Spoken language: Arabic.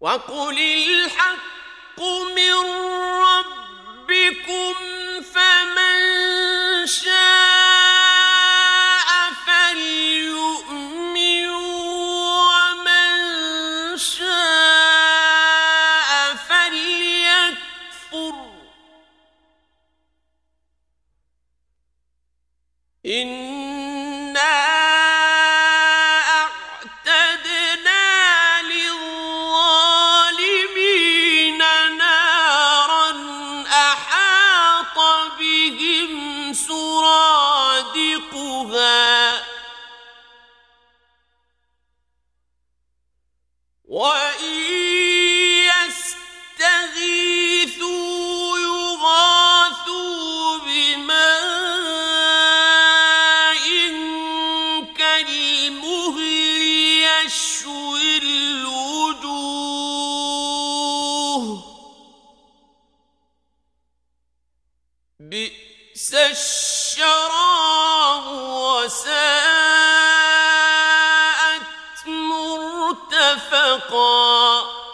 وقل الحق من ربكم فمن شاء فليؤمن ومن شاء فليكفر إنا أعتدنا للظالمين نارا أحاط بهم سرادقها وإن يستغيثوا يغاثوا بماء كالمهل يشوي الوجوه بئس الشراب وساءت مرتفقا